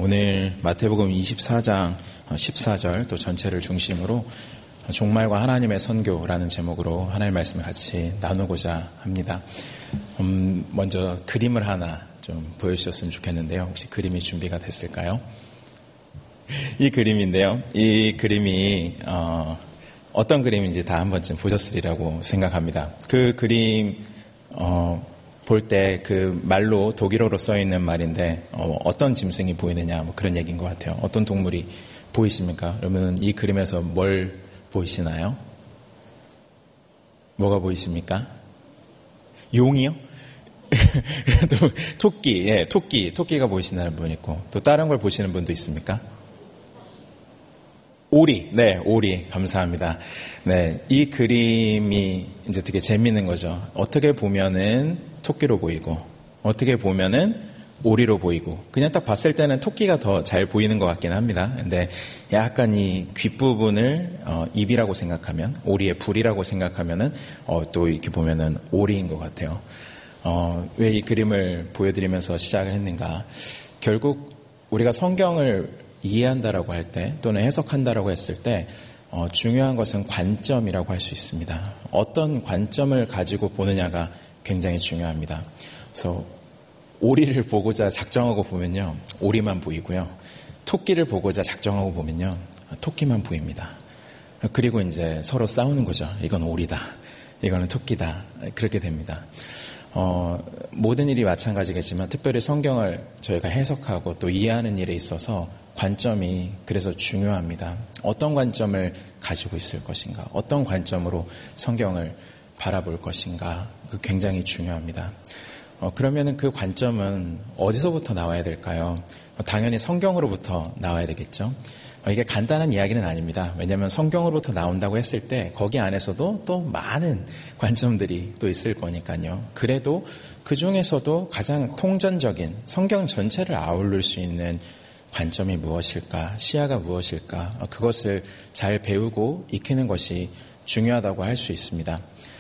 오늘 마태복음 24장 14절 또 전체를 중심으로 종말과 하나님의 선교라는 제목으로 하나님의 말씀을 같이 나누고자 합니다. 먼저 그림을 하나 좀 보여주셨으면 좋겠는데요. 혹시 그림이 준비가 됐을까요? 이 그림인데요. 이 그림이 어떤 그림인지 다 한 번쯤 보셨으리라고 생각합니다. 그 그림 볼 때 그 말로 독일어로 써 있는 말인데 어떤 짐승이 보이느냐 뭐 그런 얘기인 것 같아요. 어떤 동물이 보이십니까? 그러면 이 그림에서 뭘 보이시나요? 뭐가 보이십니까? 용이요? 또 토끼, 예, 토끼가 보이시는 분 있고 또 다른 걸 보시는 분도 있습니까? 오리, 네, 오리, 감사합니다. 네, 이 그림이 이제 되게 재밌는 거죠. 어떻게 보면은 토끼로 보이고, 어떻게 보면은 오리로 보이고, 그냥 딱 봤을 때는 토끼가 더 잘 보이는 것 같긴 합니다. 근데 약간 이 귓부분을 입이라고 생각하면, 오리의 불이라고 생각하면은 또 이렇게 보면은 오리인 것 같아요. 왜 이 그림을 보여드리면서 시작을 했는가? 결국 우리가 성경을 이해한다라고 할 때 또는 해석한다라고 했을 때 중요한 것은 관점이라고 할 수 있습니다. 어떤 관점을 가지고 보느냐가 굉장히 중요합니다. 그래서 오리를 보고자 작정하고 보면요, 오리만 보이고요. 토끼를 보고자 작정하고 보면요, 토끼만 보입니다. 그리고 이제 서로 싸우는 거죠. 이건 오리다, 이거는 토끼다. 그렇게 됩니다. 모든 일이 마찬가지겠지만 특별히 성경을 저희가 해석하고 또 이해하는 일에 있어서 관점이 그래서 중요합니다. 어떤 관점을 가지고 있을 것인가, 어떤 관점으로 성경을 바라볼 것인가, 굉장히 중요합니다. 그러면은 그 관점은 어디서부터 나와야 될까요? 당연히 성경으로부터 나와야 되겠죠. 이게 간단한 이야기는 아닙니다. 왜냐하면 성경으로부터 나온다고 했을 때 거기 안에서도 또 많은 관점들이 또 있을 거니까요. 그래도 그 중에서도 가장 통전적인 성경 전체를 아우를 수 있는 관점이 무엇일까, 시야가 무엇일까, 그것을 잘 배우고 익히는 것이 중요하다고 할 수 있습니다.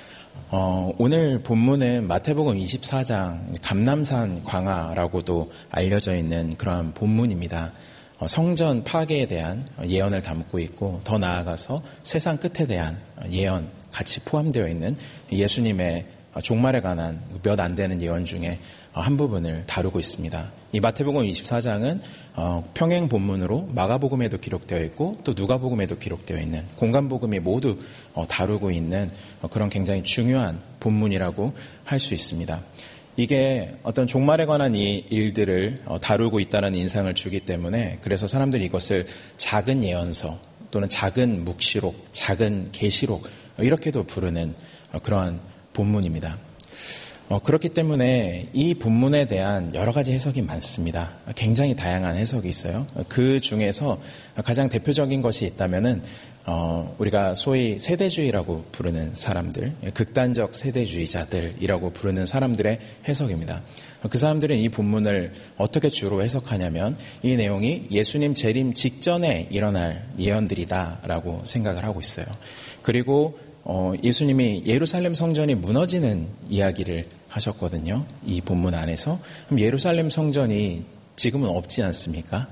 오늘 본문은 마태복음 24장 감람산 광화라고도 알려져 있는 그러한 본문입니다. 성전 파괴에 대한 예언을 담고 있고 더 나아가서 세상 끝에 대한 예언 같이 포함되어 있는 예수님의 종말에 관한 몇 안 되는 예언 중에 한 부분을 다루고 있습니다. 이 마태복음 24장은 평행 본문으로 마가복음에도 기록되어 있고 또 누가복음에도 기록되어 있는 공간복음이 모두 다루고 있는 그런 굉장히 중요한 본문이라고 할 수 있습니다. 이게 어떤 종말에 관한 이 일들을 다루고 있다는 인상을 주기 때문에 그래서 사람들이 이것을 작은 예언서 또는 작은 묵시록, 작은 계시록 이렇게도 부르는 그러한 본문입니다. 그렇기 때문에 이 본문에 대한 여러 가지 해석이 많습니다. 굉장히 다양한 해석이 있어요. 그 중에서 가장 대표적인 것이 있다면은 우리가 소위 세대주의라고 부르는 사람들, 극단적 세대주의자들이라고 부르는 사람들의 해석입니다. 그 사람들은 이 본문을 어떻게 주로 해석하냐면 이 내용이 예수님 재림 직전에 일어날 예언들이다라고 생각을 하고 있어요. 그리고 예수님이 예루살렘 성전이 무너지는 이야기를 하셨거든요. 이 본문 안에서. 그럼 예루살렘 성전이 지금은 없지 않습니까?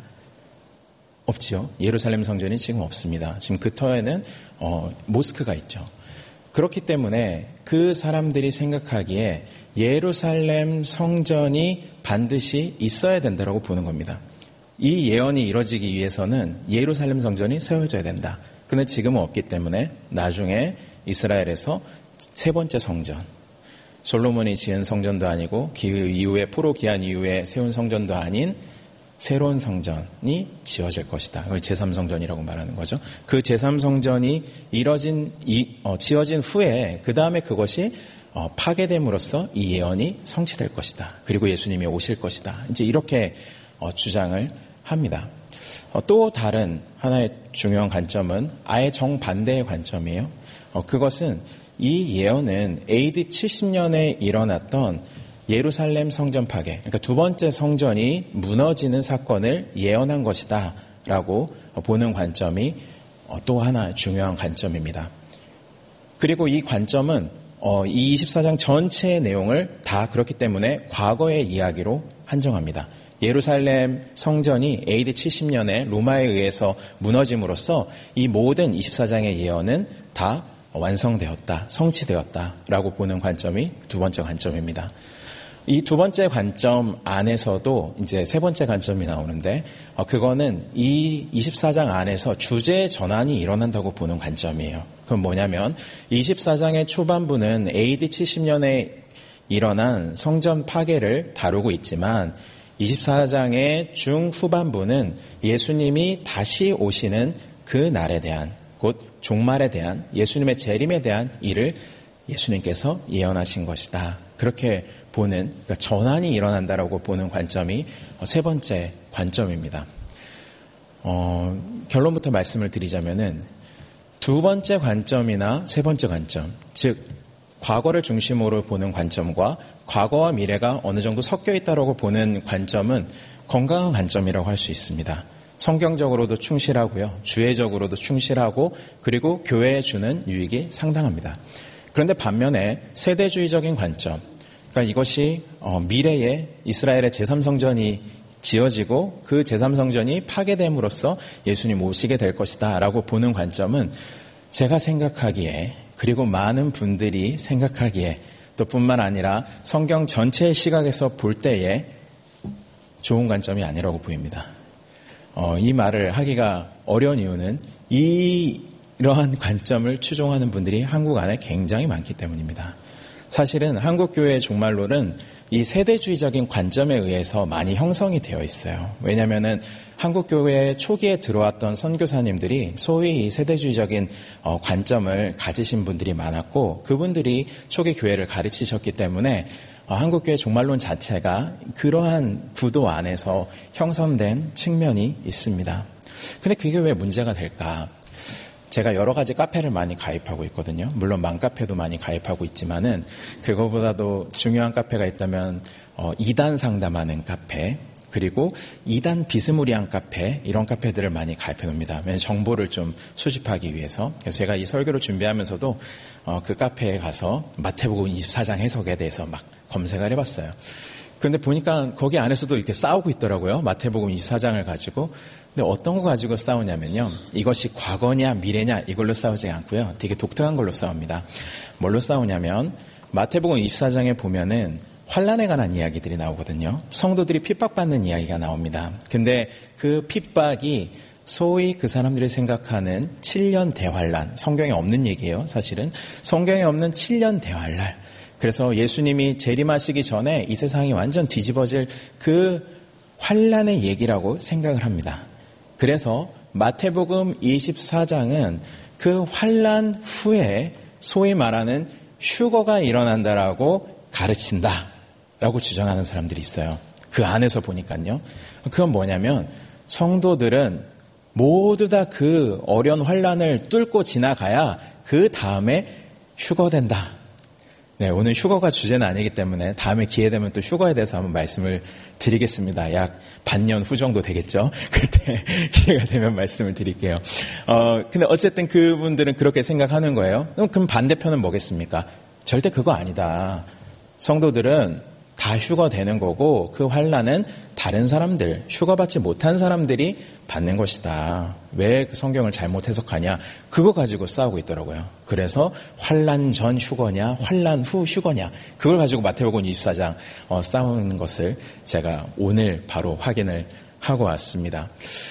없지요. 예루살렘 성전이 지금 없습니다. 지금 그 터에는 모스크가 있죠. 그렇기 때문에 그 사람들이 생각하기에 예루살렘 성전이 반드시 있어야 된다고 보는 겁니다. 이 예언이 이루어지기 위해서는 예루살렘 성전이 세워져야 된다. 근데 지금은 없기 때문에 나중에 이스라엘에서 세 번째 성전, 솔로몬이 지은 성전도 아니고 그 이후에 포로 기한 이후에 세운 성전도 아닌 새로운 성전이 지어질 것이다. 그걸 제3성전이라고 말하는 거죠. 그 제3성전이 지어진 후에 그 다음에 그것이 파괴됨으로써 이 예언이 성취될 것이다. 그리고 예수님이 오실 것이다. 이제 이렇게 주장을 합니다. 또 다른 하나의 중요한 관점은 아예 정반대의 관점이에요. 그것은 이 예언은 AD 70년에 일어났던 예루살렘 성전 파괴, 그러니까 두 번째 성전이 무너지는 사건을 예언한 것이다 라고 보는 관점이 또 하나 중요한 관점입니다. 그리고 이 관점은 이 24장 전체의 내용을 다 그렇기 때문에 과거의 이야기로 한정합니다. 예루살렘 성전이 AD 70년에 로마에 의해서 무너짐으로써 이 모든 24장의 예언은 다 완성되었다, 성취되었다라고 보는 관점이 두 번째 관점입니다. 이 두 번째 관점 안에서도 이제 세 번째 관점이 나오는데 그거는 이 24장 안에서 주제 전환이 일어난다고 보는 관점이에요. 그건 뭐냐면 24장의 초반부는 AD 70년에 일어난 성전 파괴를 다루고 있지만 24장의 중후반부는 예수님이 다시 오시는 그 날에 대한, 곧 종말에 대한, 예수님의 재림에 대한 일을 예수님께서 예언하신 것이다. 그렇게 보는, 그러니까 전환이 일어난다라고 보는 관점이 세 번째 관점입니다. 결론부터 말씀을 드리자면은 두 번째 관점이나 세 번째 관점, 즉 과거를 중심으로 보는 관점과 과거와 미래가 어느 정도 섞여 있다라고 보는 관점은 건강한 관점이라고 할 수 있습니다. 성경적으로도 충실하고요, 주혜적으로도 충실하고, 그리고 교회에 주는 유익이 상당합니다. 그런데 반면에 세대주의적인 관점, 그러니까 이것이 미래에 이스라엘의 제3성전이 지어지고 그 제3성전이 파괴됨으로써 예수님 오시게 될 것이다 라고 보는 관점은 제가 생각하기에, 그리고 많은 분들이 생각하기에, 또 뿐만 아니라 성경 전체의 시각에서 볼 때에 좋은 관점이 아니라고 보입니다. 이 말을 하기가 어려운 이유는 이러한 관점을 추종하는 분들이 한국 안에 굉장히 많기 때문입니다. 사실은 한국교회의 종말론은 이 세대주의적인 관점에 의해서 많이 형성이 되어 있어요. 왜냐하면은 한국교회 초기에 들어왔던 선교사님들이 소위 이 세대주의적인 관점을 가지신 분들이 많았고, 그분들이 초기 교회를 가르치셨기 때문에 한국교회 종말론 자체가 그러한 구도 안에서 형성된 측면이 있습니다. 근데 그게 왜 문제가 될까? 제가 여러 가지 카페를 많이 가입하고 있거든요. 물론 맘카페도 많이 가입하고 있지만은 그거보다도 중요한 카페가 있다면 이단 상담하는 카페, 그리고 이단 비스무리한 카페, 이런 카페들을 많이 가입해 놉니다. 정보를 좀 수집하기 위해서. 그래서 제가 이 설교를 준비하면서도 그 카페에 가서 마태복음 24장 해석에 대해서 막 검색을 해봤어요. 그런데 보니까 거기 안에서도 이렇게 싸우고 있더라고요. 마태복음 24장을 가지고. 근데 어떤 거 가지고 싸우냐면요, 이것이 과거냐 미래냐 이걸로 싸우지 않고요, 되게 독특한 걸로 싸웁니다. 뭘로 싸우냐면 마태복음 24장에 보면은 환난에 관한 이야기들이 나오거든요. 성도들이 핍박받는 이야기가 나옵니다. 근데 그 핍박이 소위 그 사람들이 생각하는 7년 대환란, 성경에 없는 얘기예요. 사실은 성경에 없는 7년 대환란. 그래서 예수님이 재림하시기 전에 이 세상이 완전 뒤집어질 그 환란의 얘기라고 생각을 합니다. 그래서 마태복음 24장은 그 환란 후에 소위 말하는 휴거가 일어난다라고 가르친다라고 주장하는 사람들이 있어요. 그 안에서 보니까요. 그건 뭐냐면 성도들은 모두 다 그 어려운 환란을 뚫고 지나가야 그 다음에 휴거된다. 네, 오늘 휴거가 주제는 아니기 때문에 다음에 기회 되면 또 휴거에 대해서 한번 말씀을 드리겠습니다. 약 반년 후 정도 되겠죠? 그때 기회가 되면 말씀을 드릴게요. 근데 어쨌든 그분들은 그렇게 생각하는 거예요. 그럼 반대편은 뭐겠습니까? 절대 그거 아니다. 성도들은 다 휴거되는 거고 그 환난은 다른 사람들, 휴거받지 못한 사람들이 받는 것이다. 왜 그 성경을 잘못 해석하냐? 그거 가지고 싸우고 있더라고요. 그래서 환난 전 휴거냐, 환난 후 휴거냐, 그걸 가지고 마태복음 24장 싸우는 것을 제가 오늘 바로 확인을 하고 왔습니다.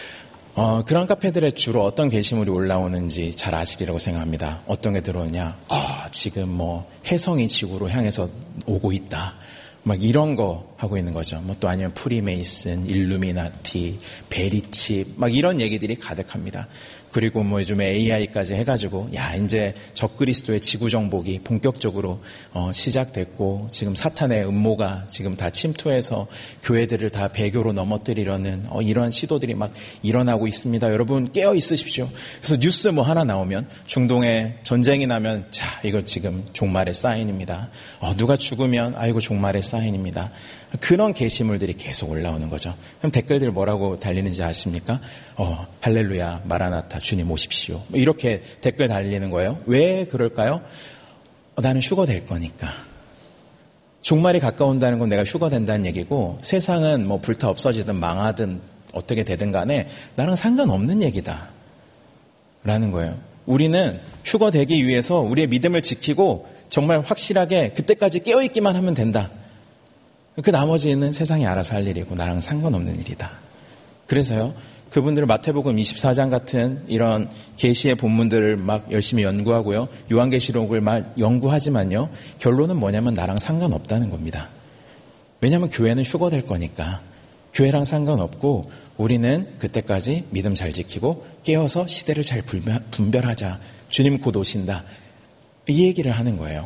그런 카페들에 주로 어떤 게시물이 올라오는지 잘 아시리라고 생각합니다. 어떤 게 들어오냐? 지금 뭐 혜성이 지구로 향해서 오고 있다. 막 이런 거 하고 있는 거죠. 뭐 또 아니면 프리메이슨, 일루미나티, 베리칩, 막 이런 얘기들이 가득합니다. 그리고 뭐 요즘에 AI까지 해가지고 이제 적그리스도의 지구 정복이 본격적으로 시작됐고 지금 사탄의 음모가 지금 다 침투해서 교회들을 다 배교로 넘어뜨리려는 이러한 시도들이 막 일어나고 있습니다. 여러분 깨어 있으십시오. 그래서 뉴스 뭐 하나 나오면 중동에 전쟁이 나면 자 이거 지금 종말의 사인입니다. 누가 죽으면 아이고 종말의 사인입니다. 그런 게시물들이 계속 올라오는 거죠. 그럼 댓글들 뭐라고 달리는지 아십니까? 할렐루야, 마라나타, 주님 오십시오. 이렇게 댓글 달리는 거예요. 왜 그럴까요? 나는 휴거될 거니까. 종말이 가까운다는 건 내가 휴거 된다는 얘기고 세상은 뭐 불타 없어지든 망하든 어떻게 되든 간에 나랑 상관없는 얘기다 라는 거예요. 우리는 휴거되기 위해서 우리의 믿음을 지키고 정말 확실하게 그때까지 깨어있기만 하면 된다. 그 나머지는 세상이 알아서 할 일이고 나랑 상관없는 일이다. 그래서요, 그분들 마태복음 24장 같은 이런 계시의 본문들을 막 열심히 연구하고요, 요한계시록을 막 연구하지만요, 결론은 뭐냐면 나랑 상관없다는 겁니다. 왜냐하면 교회는 휴거될 거니까. 교회랑 상관없고 우리는 그때까지 믿음 잘 지키고 깨어서 시대를 잘 분별하자. 주님 곧 오신다. 이 얘기를 하는 거예요.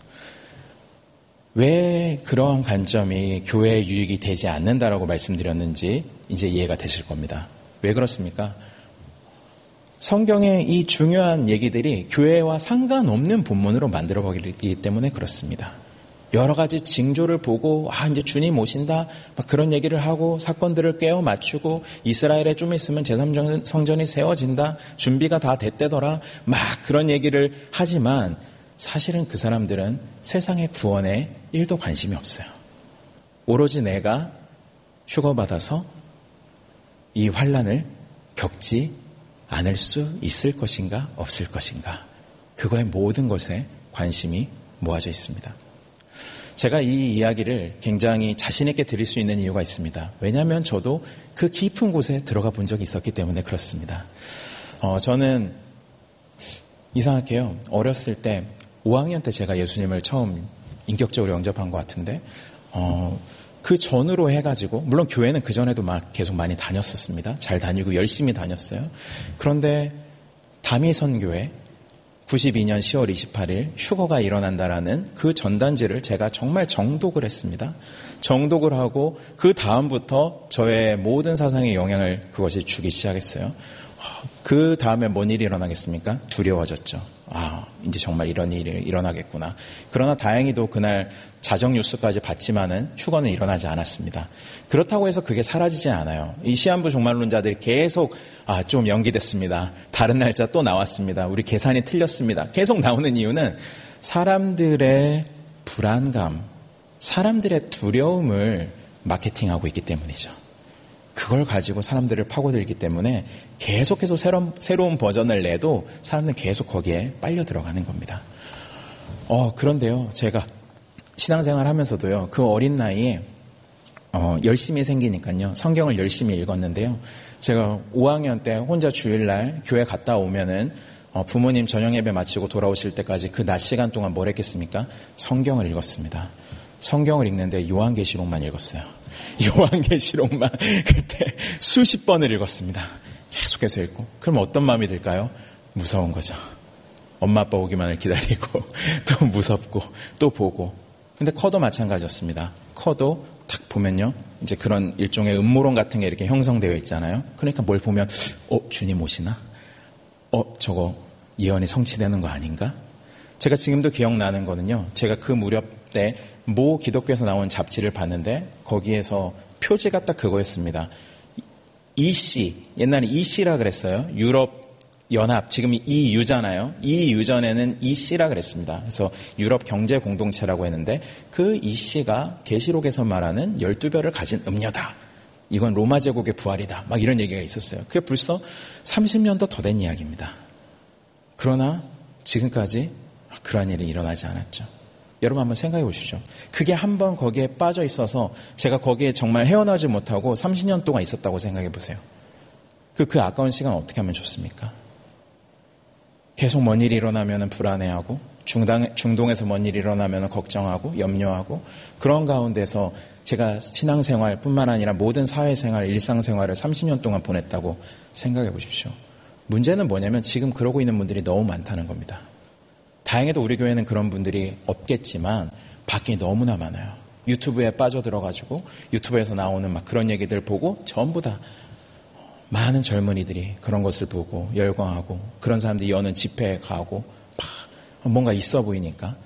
왜 그러한 관점이 교회의 유익이 되지 않는다라고 말씀드렸는지 이제 이해가 되실 겁니다. 왜 그렇습니까? 성경의 이 중요한 얘기들이 교회와 상관없는 본문으로 만들어버리기 때문에 그렇습니다. 여러 가지 징조를 보고 이제 주님 오신다 막 그런 얘기를 하고 사건들을 깨워 맞추고 이스라엘에 좀 있으면 제3성전이 세워진다 준비가 다 됐대더라 막 그런 얘기를 하지만 사실은 그 사람들은 세상의 구원에 1도 관심이 없어요. 오로지 내가 휴거받아서 이 환난을 겪지 않을 수 있을 것인가 없을 것인가 그거의 모든 것에 관심이 모아져 있습니다. 제가 이 이야기를 굉장히 자신 있게 드릴 수 있는 이유가 있습니다. 왜냐하면 저도 그 깊은 곳에 들어가 본 적이 있었기 때문에 그렇습니다. 저는 이상하게요. 어렸을 때 5학년 때 제가 예수님을 처음 인격적으로 영접한 것 같은데 그 전으로 해가지고 물론 교회는 그 전에도 막 계속 많이 다녔었습니다. 잘 다니고 열심히 다녔어요. 그런데 다미선교회 92년 10월 28일 휴거가 일어난다라는 그 전단지를 제가 정말 정독을 했습니다. 정독을 하고 그 다음부터 저의 모든 사상에 영향을 그것이 주기 시작했어요. 그 다음에 뭔 일이 일어나겠습니까? 두려워졌죠. 이제 정말 이런 일이 일어나겠구나. 그러나 다행히도 그날 자정 뉴스까지 봤지만은 휴거는 일어나지 않았습니다. 그렇다고 해서 그게 사라지지 않아요. 이 시한부 종말론자들이 계속 좀 연기됐습니다. 다른 날짜 또 나왔습니다. 우리 계산이 틀렸습니다. 계속 나오는 이유는 사람들의 불안감, 사람들의 두려움을 마케팅하고 있기 때문이죠. 그걸 가지고 사람들을 파고들기 때문에 계속해서 새로운 버전을 내도 사람들은 계속 거기에 빨려 들어가는 겁니다. 그런데요, 제가 신앙생활 하면서도요, 그 어린 나이에 열심히 생기니까요, 성경을 열심히 읽었는데요, 제가 5학년 때 혼자 주일날 교회 갔다 오면은 부모님 저녁 예배 마치고 돌아오실 때까지 그 낮 시간 동안 뭘 했겠습니까? 성경을 읽었습니다. 성경을 읽는데 요한계시록만 읽었어요. 요한계시록만 그때 수십 번을 읽었습니다. 계속해서 읽고. 그럼 어떤 마음이 들까요? 무서운 거죠. 엄마 아빠 오기만을 기다리고 또 무섭고 또 보고. 근데 커도 마찬가지였습니다. 커도 딱 보면요, 이제 그런 일종의 음모론 같은 게 이렇게 형성되어 있잖아요. 그러니까 뭘 보면 주님 오시나? 저거 예언이 성취되는 거 아닌가? 제가 지금도 기억나는 거는요, 제가 그 무렵 때 모 기독교에서 나온 잡지를 봤는데 거기에서 표지가 딱 그거였습니다. EC, 옛날에 EC라 그랬어요. 유럽 연합, 지금 EU잖아요. EU전에는 EC라 그랬습니다. 그래서 유럽 경제 공동체라고 했는데 그 EC가 계시록에서 말하는 12별을 가진 음녀다. 이건 로마 제국의 부활이다. 막 이런 얘기가 있었어요. 그게 벌써 30년도 더 된 이야기입니다. 그러나 지금까지 그러한 일이 일어나지 않았죠. 여러분 한번 생각해 보십시오. 그게 한번 거기에 빠져 있어서 제가 거기에 정말 헤어나지 못하고 30년 동안 있었다고 생각해 보세요. 그 아까운 시간 어떻게 하면 좋습니까? 계속 뭔 일이 일어나면 불안해하고 중동에서 뭔 일이 일어나면 걱정하고 염려하고 그런 가운데서 제가 신앙생활뿐만 아니라 모든 사회생활, 일상생활을 30년 동안 보냈다고 생각해 보십시오. 문제는 뭐냐면 지금 그러고 있는 분들이 너무 많다는 겁니다. 다행히도 우리 교회는 그런 분들이 없겠지만 밖에 너무나 많아요. 유튜브에 빠져들어가지고 유튜브에서 나오는 막 그런 얘기들 보고 전부 다 많은 젊은이들이 그런 것을 보고 열광하고 그런 사람들이 여는 집회에 가고 뭔가 있어 보이니까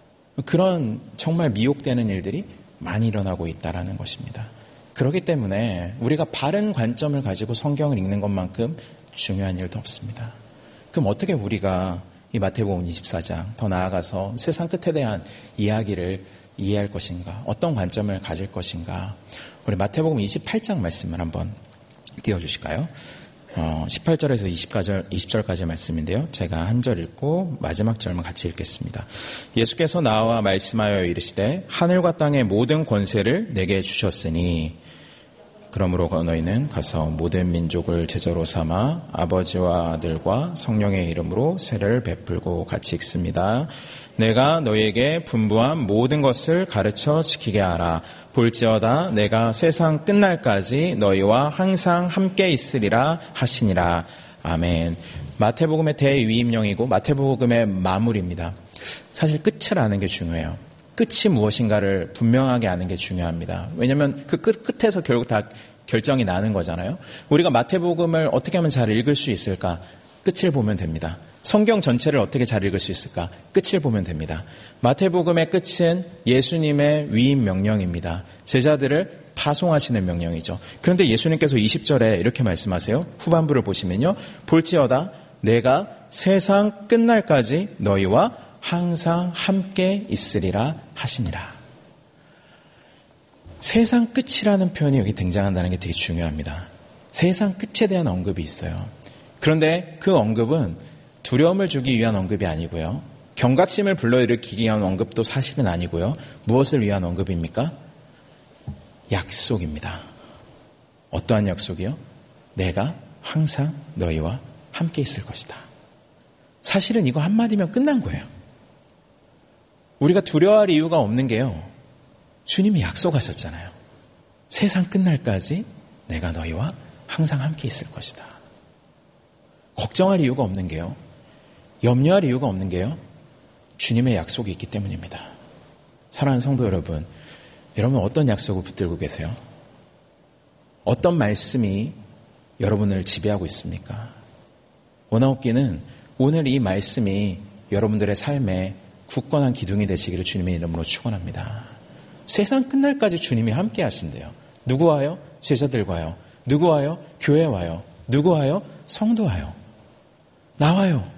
그런 정말 미혹되는 일들이 많이 일어나고 있다는 것입니다. 그렇기 때문에 우리가 바른 관점을 가지고 성경을 읽는 것만큼 중요한 일도 없습니다. 그럼 어떻게 우리가 이 마태복음 24장 더 나아가서 세상 끝에 대한 이야기를 이해할 것인가? 어떤 관점을 가질 것인가? 우리 마태복음 28장 말씀을 한번 띄워주실까요? 18절에서 20절까지 말씀인데요. 제가 한 절 읽고 마지막 절만 같이 읽겠습니다. 예수께서 나와 말씀하여 이르시되 하늘과 땅의 모든 권세를 내게 주셨으니 그러므로 너희는 가서 모든 민족을 제자로 삼아 아버지와 아들과 성령의 이름으로 세례를 베풀고 같이 읽습니다. 내가 너희에게 분부한 모든 것을 가르쳐 지키게 하라. 볼지어다 내가 세상 끝날까지 너희와 항상 함께 있으리라 하시니라. 아멘. 마태복음의 대위임령이고 마태복음의 마무리입니다. 사실 끝을 아는 게 중요해요. 끝이 무엇인가를 분명하게 아는 게 중요합니다. 왜냐하면 그 끝에서 결국 다 결정이 나는 거잖아요. 우리가 마태복음을 어떻게 하면 잘 읽을 수 있을까? 끝을 보면 됩니다. 성경 전체를 어떻게 잘 읽을 수 있을까? 끝을 보면 됩니다. 마태복음의 끝은 예수님의 위임 명령입니다. 제자들을 파송하시는 명령이죠. 그런데 예수님께서 20절에 이렇게 말씀하세요. 후반부를 보시면요. 볼지어다 내가 세상 끝날까지 너희와 항상 함께 있으리라 하시니라. 세상 끝이라는 표현이 여기 등장한다는 게 되게 중요합니다. 세상 끝에 대한 언급이 있어요. 그런데 그 언급은 두려움을 주기 위한 언급이 아니고요. 경각심을 불러일으키기 위한 언급도 사실은 아니고요. 무엇을 위한 언급입니까? 약속입니다. 어떠한 약속이요? 내가 항상 너희와 함께 있을 것이다. 사실은 이거 한마디면 끝난 거예요. 우리가 두려워할 이유가 없는 게요. 주님이 약속하셨잖아요. 세상 끝날까지 내가 너희와 항상 함께 있을 것이다. 걱정할 이유가 없는 게요. 염려할 이유가 없는 게요. 주님의 약속이 있기 때문입니다. 사랑하는 성도 여러분, 여러분 어떤 약속을 붙들고 계세요? 어떤 말씀이 여러분을 지배하고 있습니까? 원하옵기는 오늘 이 말씀이 여러분들의 삶에 굳건한 기둥이 되시기를 주님의 이름으로 축원합니다. 세상 끝날까지 주님이 함께 하신대요. 누구와요? 제자들과요. 누구와요? 교회와요. 누구와요? 성도와요. 나와요.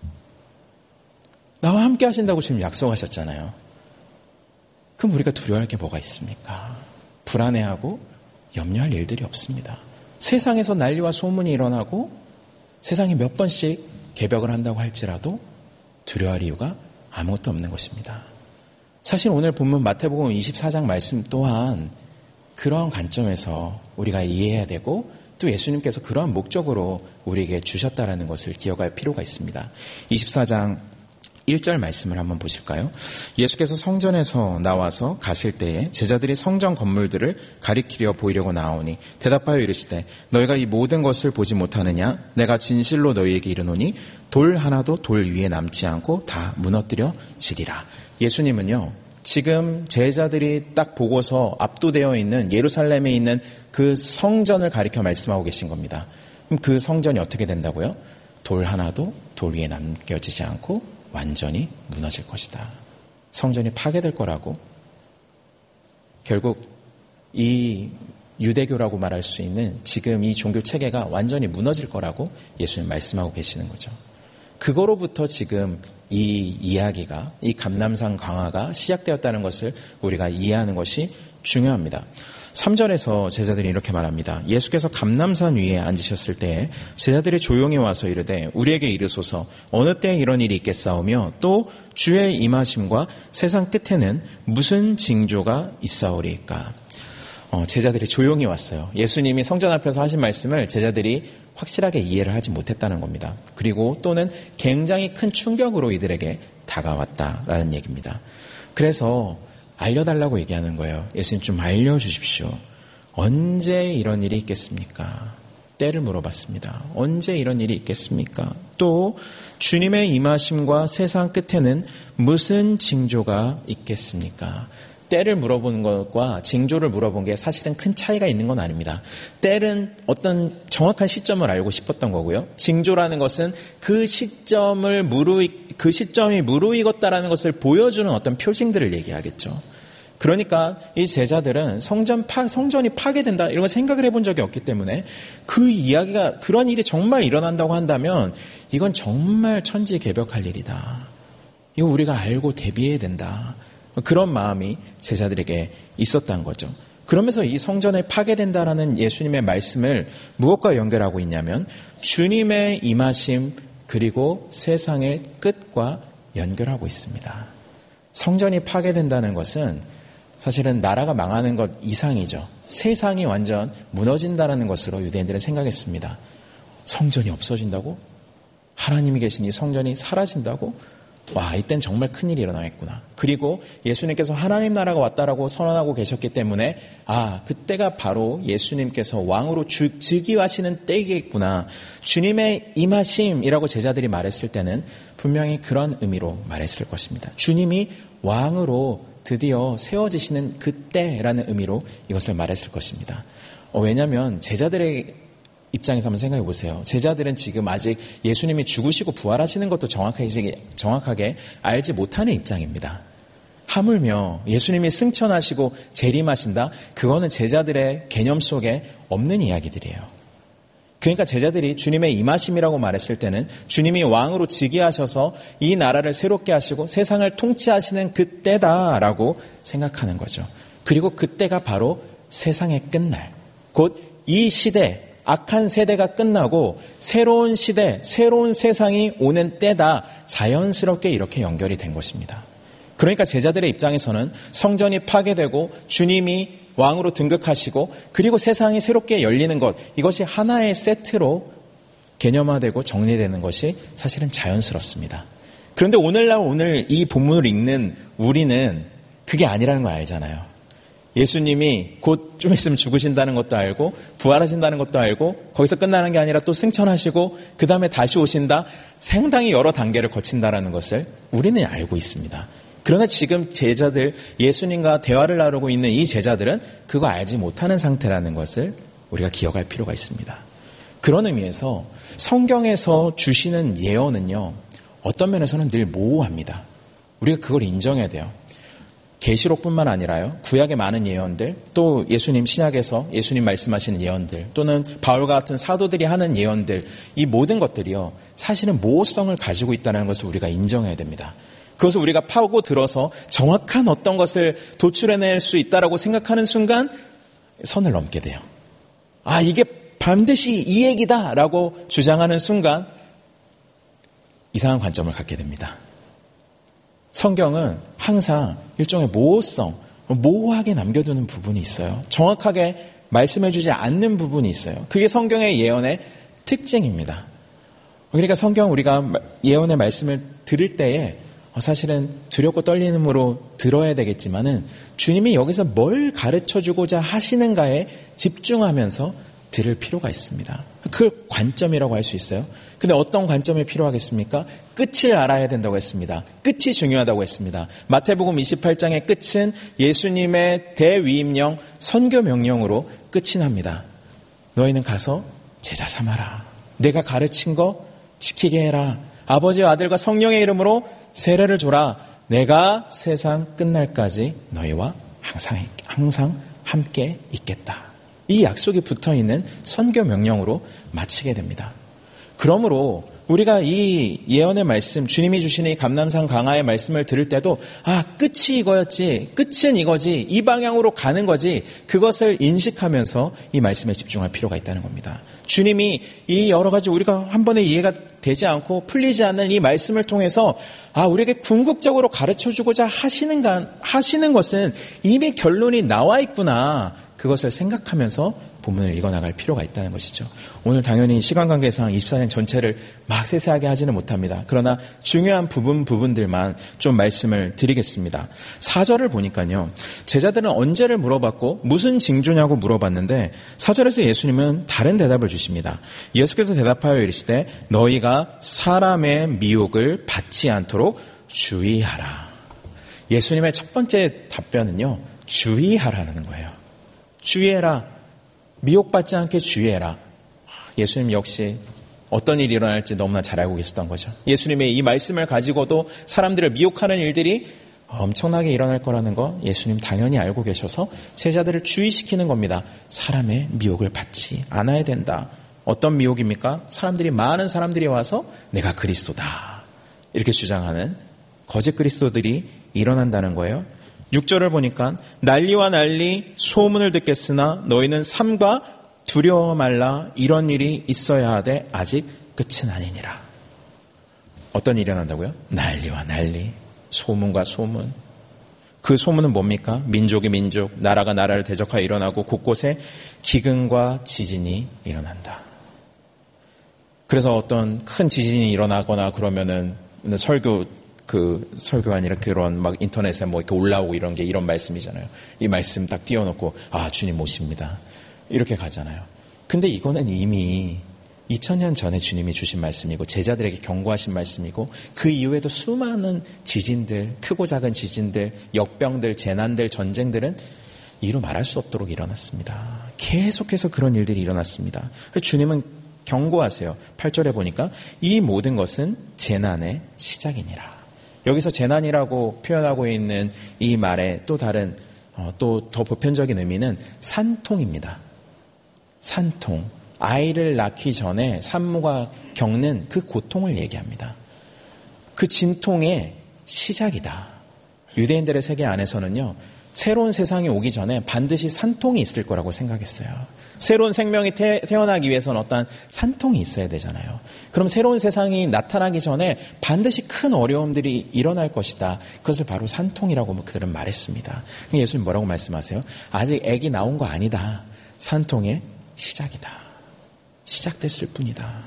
나와 함께 하신다고 지금 약속하셨잖아요. 그럼 우리가 두려워할 게 뭐가 있습니까? 불안해하고 염려할 일들이 없습니다. 세상에서 난리와 소문이 일어나고 세상이 몇 번씩 개벽을 한다고 할지라도 두려워할 이유가 아무것도 없는 것입니다. 사실 오늘 본문 마태복음 24장 말씀 또한 그러한 관점에서 우리가 이해해야 되고 또 예수님께서 그러한 목적으로 우리에게 주셨다라는 것을 기억할 필요가 있습니다. 24장 1절 말씀을 한번 보실까요? 예수께서 성전에서 나와서 가실 때에 제자들이 성전 건물들을 가리키려 보이려고 나오니 대답하여 이르시되 너희가 이 모든 것을 보지 못하느냐? 내가 진실로 너희에게 이르노니 돌 하나도 돌 위에 남지 않고 다 무너뜨려지리라. 예수님은요, 지금 제자들이 딱 보고서 압도되어 있는 예루살렘에 있는 그 성전을 가리켜 말씀하고 계신 겁니다. 그럼 그 성전이 어떻게 된다고요? 돌 하나도 돌 위에 남겨지지 않고 완전히 무너질 것이다. 성전이 파괴될 거라고. 결국 이 유대교라고 말할 수 있는 지금 이 종교 체계가 완전히 무너질 거라고 예수님 말씀하고 계시는 거죠. 그거로부터 지금 이 이야기가, 이 감람산 강화가 시작되었다는 것을 우리가 이해하는 것이 중요합니다. 3절에서 제자들이 이렇게 말합니다. 예수께서 감람산 위에 앉으셨을 때에 제자들이 조용히 와서 이르되 우리에게 이르소서 어느 때에 이런 일이 있겠사오며 또 주의 임하심과 세상 끝에는 무슨 징조가 있사오리까. 제자들이 조용히 왔어요. 예수님이 성전 앞에서 하신 말씀을 제자들이 확실하게 이해를 하지 못했다는 겁니다. 그리고 또는 굉장히 큰 충격으로 이들에게 다가왔다라는 얘기입니다. 그래서 알려달라고 얘기하는 거예요. 예수님 좀 알려주십시오. 언제 이런 일이 있겠습니까? 때를 물어봤습니다. 언제 이런 일이 있겠습니까? 또 주님의 임하심과 세상 끝에는 무슨 징조가 있겠습니까? 때를 물어보는 것과 징조를 물어본 게 사실은 큰 차이가 있는 건 아닙니다. 때는 어떤 정확한 시점을 알고 싶었던 거고요. 징조라는 것은 그 시점이 무르익었다라는 것을 보여주는 어떤 표징들을 얘기하겠죠. 그러니까 이 제자들은 성전이 파괴된다 이런 거 생각을 해본 적이 없기 때문에 그 이야기가 그런 일이 정말 일어난다고 한다면 이건 정말 천지개벽할 일이다. 이거 우리가 알고 대비해야 된다. 그런 마음이 제자들에게 있었다는 거죠. 그러면서 이 성전을 파괴된다라는 예수님의 말씀을 무엇과 연결하고 있냐면 주님의 임하심 그리고 세상의 끝과 연결하고 있습니다. 성전이 파괴된다는 것은 사실은 나라가 망하는 것 이상이죠. 세상이 완전 무너진다는 것으로 유대인들은 생각했습니다. 성전이 없어진다고? 하나님이 계신 이 성전이 사라진다고? 와, 이땐 정말 큰일이 일어나겠구나. 그리고 예수님께서 하나님 나라가 왔다라고 선언하고 계셨기 때문에 그때가 바로 예수님께서 왕으로 즉위하시는 때이겠구나. 주님의 임하심이라고 제자들이 말했을 때는 분명히 그런 의미로 말했을 것입니다. 주님이 왕으로 드디어 세워지시는 그때라는 의미로 이것을 말했을 것입니다. 왜냐하면 제자들의 입장에서 한번 생각해 보세요. 제자들은 지금 아직 예수님이 죽으시고 부활하시는 것도 정확하게 알지 못하는 입장입니다. 하물며 예수님이 승천하시고 재림하신다? 그거는 제자들의 개념 속에 없는 이야기들이에요. 그러니까 제자들이 주님의 임하심이라고 말했을 때는 주님이 왕으로 즉위하셔서 이 나라를 새롭게 하시고 세상을 통치하시는 그때다라고 생각하는 거죠. 그리고 그때가 바로 세상의 끝날, 곧 이 시대, 악한 세대가 끝나고 새로운 시대, 새로운 세상이 오는 때다. 자연스럽게 이렇게 연결이 된 것입니다. 그러니까 제자들의 입장에서는 성전이 파괴되고 주님이 왕으로 등극하시고 그리고 세상이 새롭게 열리는 것, 이것이 하나의 세트로 개념화되고 정리되는 것이 사실은 자연스럽습니다. 그런데 오늘 이 본문을 읽는 우리는 그게 아니라는 걸 알잖아요. 예수님이 곧 좀 있으면 죽으신다는 것도 알고 부활하신다는 것도 알고 거기서 끝나는 게 아니라 또 승천하시고 그 다음에 다시 오신다. 상당히 여러 단계를 거친다라는 것을 우리는 알고 있습니다. 그러나 지금 제자들, 예수님과 대화를 나누고 있는 이 제자들은 그거 알지 못하는 상태라는 것을 우리가 기억할 필요가 있습니다. 그런 의미에서 성경에서 주시는 예언은요, 어떤 면에서는 늘 모호합니다. 우리가 그걸 인정해야 돼요. 계시록뿐만 아니라요, 구약의 많은 예언들, 또 예수님 신약에서 예수님 말씀하시는 예언들, 또는 바울과 같은 사도들이 하는 예언들, 이 모든 것들이요, 사실은 모호성을 가지고 있다는 것을 우리가 인정해야 됩니다. 그것을 우리가 파고 들어서 정확한 어떤 것을 도출해낼 수 있다라고 생각하는 순간 선을 넘게 돼요. 이게 반드시 이 얘기다라고 주장하는 순간 이상한 관점을 갖게 됩니다. 성경은 항상 일종의 모호성, 모호하게 남겨두는 부분이 있어요. 정확하게 말씀해주지 않는 부분이 있어요. 그게 성경의 예언의 특징입니다. 그러니까 성경 우리가 예언의 말씀을 들을 때에 사실은 두렵고 떨림으로 들어야 되겠지만은 주님이 여기서 뭘 가르쳐주고자 하시는가에 집중하면서 들을 필요가 있습니다. 그 관점이라고 할 수 있어요. 근데 어떤 관점이 필요하겠습니까? 끝을 알아야 된다고 했습니다. 끝이 중요하다고 했습니다. 마태복음 28장의 끝은 예수님의 대위임령, 선교 명령으로 끝이 납니다. 너희는 가서 제자 삼아라. 내가 가르친 거 지키게 해라. 아버지와 아들과 성령의 이름으로 세례를 줘라. 내가 세상 끝날까지 너희와 항상 함께 있겠다. 이 약속이 붙어있는 선교 명령으로 마치게 됩니다. 그러므로 우리가 이 예언의 말씀, 주님이 주시는 이 감람산 강화의 말씀을 들을 때도 끝이 이거였지, 끝은 이거지, 이 방향으로 가는 거지, 그것을 인식하면서 이 말씀에 집중할 필요가 있다는 겁니다. 주님이 이 여러 가지 우리가 한 번에 이해가 되지 않고 풀리지 않는 이 말씀을 통해서 우리에게 궁극적으로 가르쳐주고자 하시는 것은 이미 결론이 나와 있구나, 그것을 생각하면서 본문을 읽어나갈 필요가 있다는 것이죠. 오늘 당연히 시간 관계상 24년 전체를 막 세세하게 하지는 못합니다. 그러나 중요한 부분들만 좀 말씀을 드리겠습니다. 4절을 보니까요, 제자들은 언제를 물어봤고 무슨 징조냐고 물어봤는데 4절에서 예수님은 다른 대답을 주십니다. 예수께서 대답하여 이르시되 너희가 사람의 미혹을 받지 않도록 주의하라. 예수님의 첫 번째 답변은요, 주의하라는 거예요. 주의해라. 미혹받지 않게 주의해라. 예수님 역시 어떤 일이 일어날지 너무나 잘 알고 계셨던 거죠. 예수님의 이 말씀을 가지고도 사람들을 미혹하는 일들이 엄청나게 일어날 거라는 거 예수님 당연히 알고 계셔서 제자들을 주의시키는 겁니다. 사람의 미혹을 받지 않아야 된다. 어떤 미혹입니까? 많은 사람들이 와서 내가 그리스도다, 이렇게 주장하는 거짓 그리스도들이 일어난다는 거예요. 6절을 보니까 난리와 난리 소문을 듣겠으나 너희는 삼가 두려워 말라. 이런 일이 있어야 하되 아직 끝은 아니니라. 어떤 일이 일어난다고요? 난리와 난리, 소문과 소문. 그 소문은 뭡니까? 민족이 민족, 나라가 나라를 대적하여 일어나고 곳곳에 기근과 지진이 일어난다. 그래서 어떤 큰 지진이 일어나거나 그러면은 설교가 아니라 그런 막 인터넷에 뭐 이렇게 올라오고 이런 게 이런 말씀이잖아요. 이 말씀 딱 띄워놓고 주님 모십니다. 이렇게 가잖아요. 근데 이거는 이미 2000년 전에 주님이 주신 말씀이고 제자들에게 경고하신 말씀이고 그 이후에도 수많은 지진들, 크고 작은 지진들, 역병들, 재난들, 전쟁들은 이루 말할 수 없도록 일어났습니다. 계속해서 그런 일들이 일어났습니다. 주님은 경고하세요. 8절에 보니까 이 모든 것은 재난의 시작이니라. 여기서 재난이라고 표현하고 있는 이 말의 또 다른 또 더 보편적인 의미는 산통입니다. 산통. 아이를 낳기 전에 산모가 겪는 그 고통을 얘기합니다. 그 진통의 시작이다. 유대인들의 세계 안에서는요, 새로운 세상이 오기 전에 반드시 산통이 있을 거라고 생각했어요. 새로운 생명이 태어나기 위해서는 어떤 산통이 있어야 되잖아요. 그럼 새로운 세상이 나타나기 전에 반드시 큰 어려움들이 일어날 것이다. 그것을 바로 산통이라고 그들은 말했습니다. 예수님 뭐라고 말씀하세요? 아직 애기 나온 거 아니다. 산통의 시작이다. 시작됐을 뿐이다.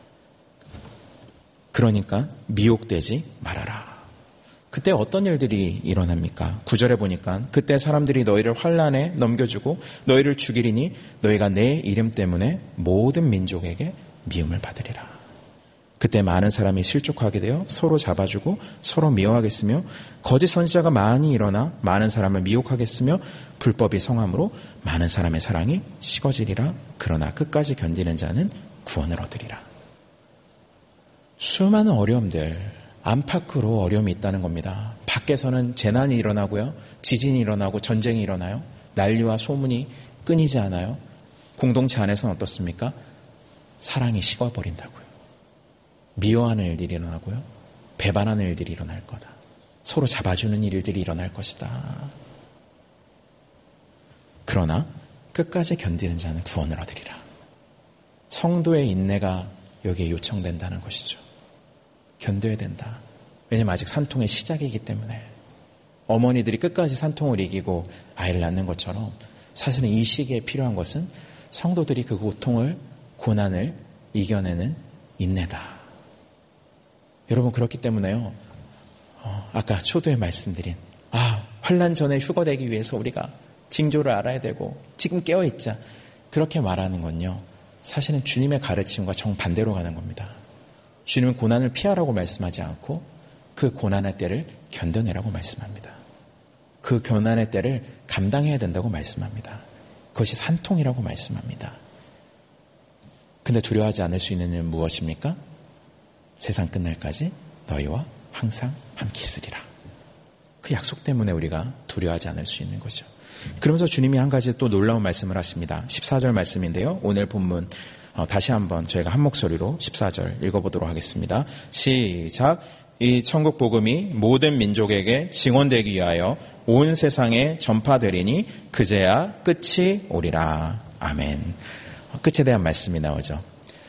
그러니까 미혹되지 말아라. 그때 어떤 일들이 일어납니까? 9절에 보니까 그때 사람들이 너희를 환난에 넘겨주고 너희를 죽이리니 너희가 내 이름 때문에 모든 민족에게 미움을 받으리라. 그때 많은 사람이 실족하게 되어 서로 잡아주고 서로 미워하겠으며 거짓 선지자가 많이 일어나 많은 사람을 미혹하겠으며 불법이 성함으로 많은 사람의 사랑이 식어지리라. 그러나 끝까지 견디는 자는 구원을 얻으리라. 수많은 어려움들, 안팎으로 어려움이 있다는 겁니다. 밖에서는 재난이 일어나고요. 지진이 일어나고 전쟁이 일어나요. 난리와 소문이 끊이지 않아요. 공동체 안에서는 어떻습니까? 사랑이 식어버린다고요. 미워하는 일들이 일어나고요. 배반하는 일들이 일어날 거다. 서로 잡아주는 일들이 일어날 것이다. 그러나 끝까지 견디는 자는 구원을 얻으리라. 성도의 인내가 여기에 요청된다는 것이죠. 견뎌야 된다. 왜냐하면 아직 산통의 시작이기 때문에 어머니들이 끝까지 산통을 이기고 아이를 낳는 것처럼 사실은 이 시기에 필요한 것은 성도들이 그 고통을, 고난을 이겨내는 인내다. 여러분 그렇기 때문에요. 아까 초도에 말씀드린 환난 전에 휴거되기 위해서 우리가 징조를 알아야 되고 지금 깨어있자. 그렇게 말하는 건요. 사실은 주님의 가르침과 정반대로 가는 겁니다. 주님은 고난을 피하라고 말씀하지 않고 그 고난의 때를 견뎌내라고 말씀합니다. 그 고난의 때를 감당해야 된다고 말씀합니다. 그것이 산통이라고 말씀합니다. 근데 두려워하지 않을 수 있는 일은 무엇입니까? 세상 끝날까지 너희와 항상 함께 있으리라. 그 약속 때문에 우리가 두려워하지 않을 수 있는 거죠. 그러면서 주님이 한 가지 또 놀라운 말씀을 하십니다. 14절 말씀인데요. 오늘 본문 다시 한번 저희가 한 목소리로 14절 읽어보도록 하겠습니다. 시작. 이 천국 복음이 모든 민족에게 증언되기 위하여 온 세상에 전파되리니 그제야 끝이 오리라. 아멘. 끝에 대한 말씀이 나오죠.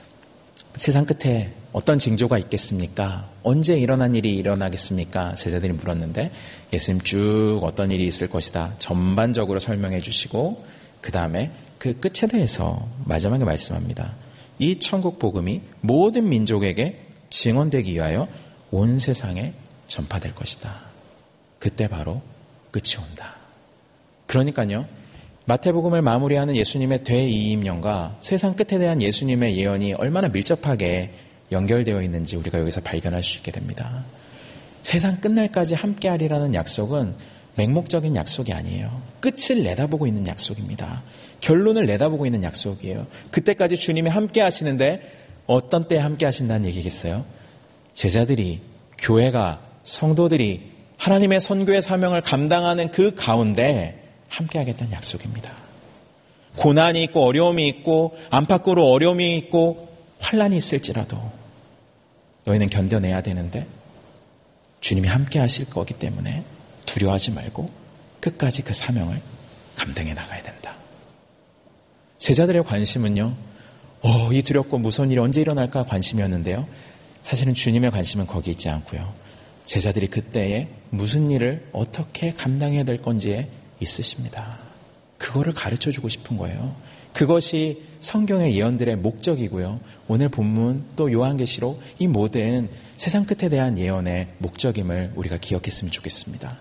세상 끝에 어떤 징조가 있겠습니까? 언제 일어난 일이 일어나겠습니까? 제자들이 물었는데 예수님 쭉 어떤 일이 있을 것이다. 전반적으로 설명해 주시고 그 다음에 그 끝에 대해서 마지막에 말씀합니다. 이 천국 복음이 모든 민족에게 증언되기 위하여 온 세상에 전파될 것이다. 그때 바로 끝이 온다. 그러니까요. 마태복음을 마무리하는 예수님의 대이임령과 세상 끝에 대한 예수님의 예언이 얼마나 밀접하게 연결되어 있는지 우리가 여기서 발견할 수 있게 됩니다. 세상 끝날까지 함께하리라는 약속은 맹목적인 약속이 아니에요. 끝을 내다보고 있는 약속입니다. 결론을 내다보고 있는 약속이에요. 그때까지 주님이 함께 하시는데 어떤 때에 함께 하신다는 얘기겠어요? 제자들이, 교회가, 성도들이 하나님의 선교의 사명을 감당하는 그 가운데 함께 하겠다는 약속입니다. 고난이 있고 어려움이 있고 안팎으로 어려움이 있고 환난이 있을지라도 너희는 견뎌내야 되는데 주님이 함께 하실 거기 때문에 두려워하지 말고 끝까지 그 사명을 감당해 나가야 된다. 제자들의 관심은요, 이 두렵고 무서운 일이 언제 일어날까 관심이었는데요. 사실은 주님의 관심은 거기 있지 않고요. 제자들이 그때에 무슨 일을 어떻게 감당해야 될 건지에 있으십니다. 그거를 가르쳐주고 싶은 거예요. 그것이 성경의 예언들의 목적이고요. 오늘 본문 또 요한계시록 이 모든 세상 끝에 대한 예언의 목적임을 우리가 기억했으면 좋겠습니다.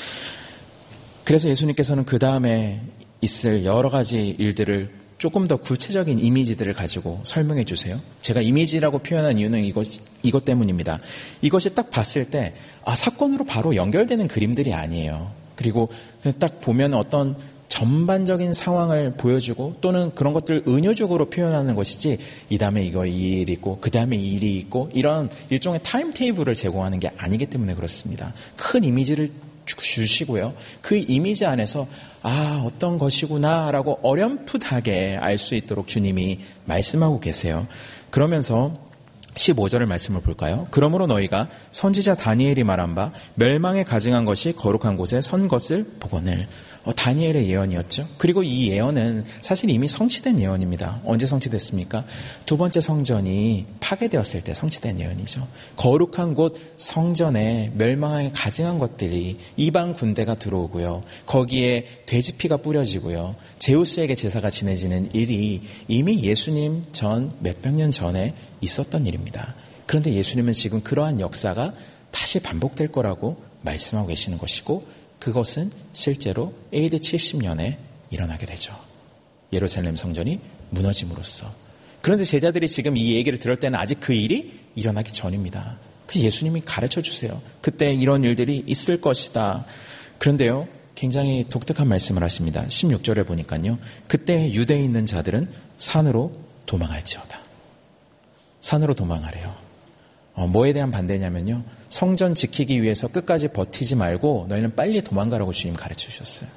그래서 예수님께서는 그 다음에 있을 여러 가지 일들을 조금 더 구체적인 이미지들을 가지고 설명해 주세요. 제가 이미지라고 표현한 이유는 이것 때문입니다. 이것이 딱 봤을 때 사건으로 바로 연결되는 그림들이 아니에요. 그리고 딱 보면 어떤 전반적인 상황을 보여주고 또는 그런 것들을 은유적으로 표현하는 것이지 이 다음에 이 일이 있고 그 다음에 이 일이 있고 이런 일종의 타임테이블을 제공하는 게 아니기 때문에 그렇습니다. 큰 이미지를 주시고요. 그 이미지 안에서 어떤 것이구나라고 어렴풋하게 알 수 있도록 주님이 말씀하고 계세요. 그러면서 15절의 말씀을 볼까요? 그러므로 너희가 선지자 다니엘이 말한 바 멸망에 가증한 것이 거룩한 곳에 선 것을 보거늘. 다니엘의 예언이었죠. 그리고 이 예언은 사실 이미 성취된 예언입니다. 언제 성취됐습니까? 두 번째 성전이 파괴되었을 때 성취된 예언이죠. 거룩한 곳 성전에 멸망에 가증한 것들이 이방 군대가 들어오고요. 거기에 돼지피가 뿌려지고요. 제우스에게 제사가 지내지는 일이 이미 예수님 전 몇백 년 전에 있었던 일입니다. 그런데 예수님은 지금 그러한 역사가 다시 반복될 거라고 말씀하고 계시는 것이고 그것은 실제로 AD 70년에 일어나게 되죠. 예루살렘 성전이 무너짐으로써. 그런데 제자들이 지금 이 얘기를 들을 때는 아직 그 일이 일어나기 전입니다. 그 예수님이 가르쳐 주세요. 그때 이런 일들이 있을 것이다. 그런데요, 굉장히 독특한 말씀을 하십니다. 16절에 보니까요. 그때 유대에 있는 자들은 산으로 도망할지어다. 산으로 도망하래요. 뭐에 대한 반대냐면요. 성전 지키기 위해서 끝까지 버티지 말고 너희는 빨리 도망가라고 주님 가르쳐 주셨어요.